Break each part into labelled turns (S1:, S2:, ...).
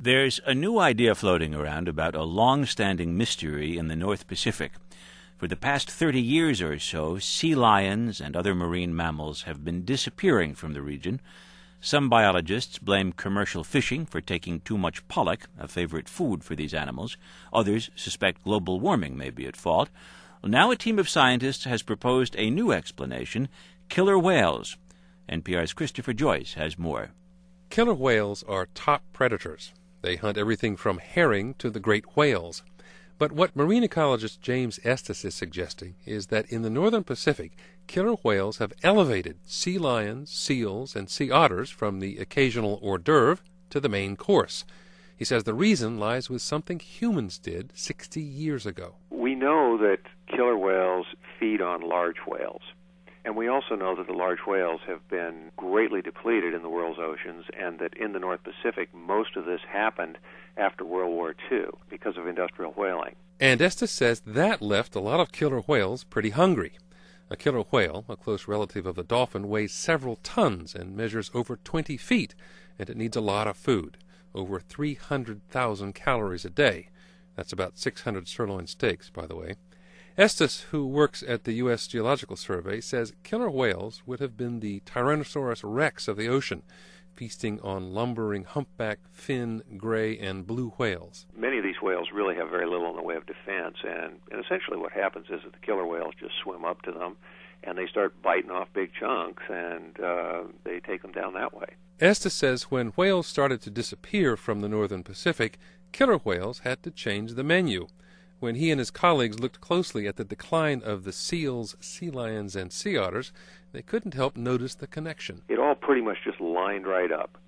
S1: There's a new idea floating around about a long-standing mystery in the North Pacific. For the past 30 years or so, sea lions and other marine mammals have been disappearing from the region. Some biologists blame commercial fishing for taking too much pollock, a favorite food for these animals. Others suspect global warming may be at fault. Well, now a team of scientists has proposed a new explanation: killer whales. NPR's Christopher Joyce has more.
S2: Killer whales are top predators. They hunt everything from herring to the great whales. But what marine ecologist James Estes is suggesting is that in the northern Pacific, killer whales have elevated sea lions, seals, and sea otters from the occasional hors d'oeuvre to the main course. He says the reason lies with something humans did 60 years ago.
S3: We know that killer whales feed on large whales. And we also know that the large whales have been greatly depleted in the world's oceans, and that in the North Pacific, most of this happened after World War II because of industrial whaling.
S2: And Estes says that left a lot of killer whales pretty hungry. A killer whale, a close relative of the dolphin, weighs several tons and measures over 20 feet, and it needs a lot of food, over 300,000 calories a day. That's about 600 sirloin steaks, by the way. Estes, who works at the U.S. Geological Survey, says killer whales would have been the Tyrannosaurus rex of the ocean, feasting on lumbering humpback, fin, gray, and blue whales.
S3: Many of these whales really have very little in the way of defense, and essentially what happens is that the killer whales just swim up to them, and they start biting off big chunks, and they take them down that way.
S2: Estes says when whales started to disappear from the northern Pacific, killer whales had to change the menu. When he and his colleagues looked closely at the decline of the seals, sea lions, and sea otters, they couldn't help notice the connection.
S3: It all pretty much just lined right up,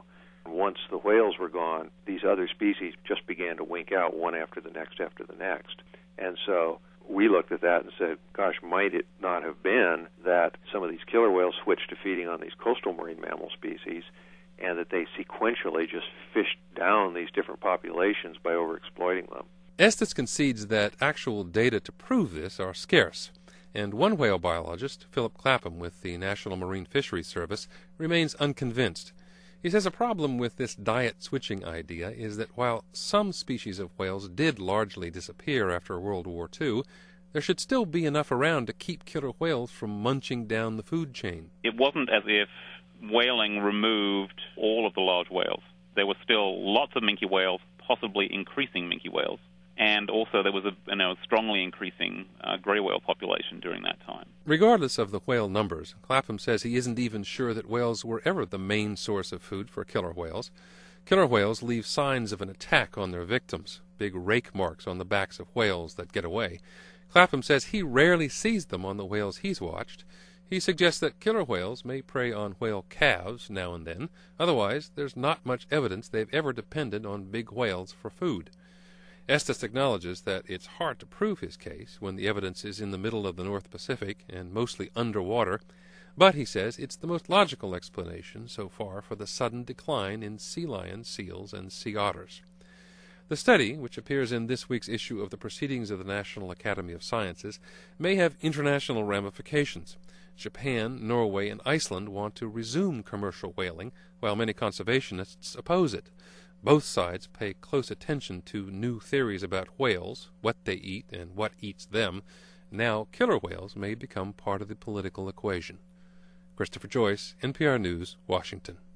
S3: Once the whales were gone, these other species just began to wink out one after the next after the next. And so we looked at that and said, gosh, might it not have been that some of these killer whales switched to feeding on these coastal marine mammal species, and that they sequentially just fished down these different populations by overexploiting them?
S2: Estes concedes that actual data to prove this are scarce, and one whale biologist, Philip Clapham with the National Marine Fisheries Service, remains unconvinced. He says a problem with this diet-switching idea is that while some species of whales did largely disappear after World War II, there should still be enough around to keep killer whales from munching down the food chain.
S4: It wasn't as if whaling removed all of the large whales. There were still lots of minke whales, possibly increasing minke whales. And also there was a strongly increasing gray whale population during that time.
S2: Regardless of the whale numbers, Clapham says he isn't even sure that whales were ever the main source of food for killer whales. Killer whales leave signs of an attack on their victims, big rake marks on the backs of whales that get away. Clapham says he rarely sees them on the whales he's watched. He suggests that killer whales may prey on whale calves now and then. Otherwise, there's not much evidence they've ever depended on big whales for food. Estes acknowledges that it's hard to prove his case when the evidence is in the middle of the North Pacific and mostly underwater, but he says it's the most logical explanation so far for the sudden decline in sea lions, seals, and sea otters. The study, which appears in this week's issue of the Proceedings of the National Academy of Sciences, may have international ramifications. Japan, Norway, and Iceland want to resume commercial whaling, while many conservationists oppose it. Both sides pay close attention to new theories about whales, what they eat and what eats them. Now killer whales may become part of the political equation. Christopher Joyce, NPR News, Washington.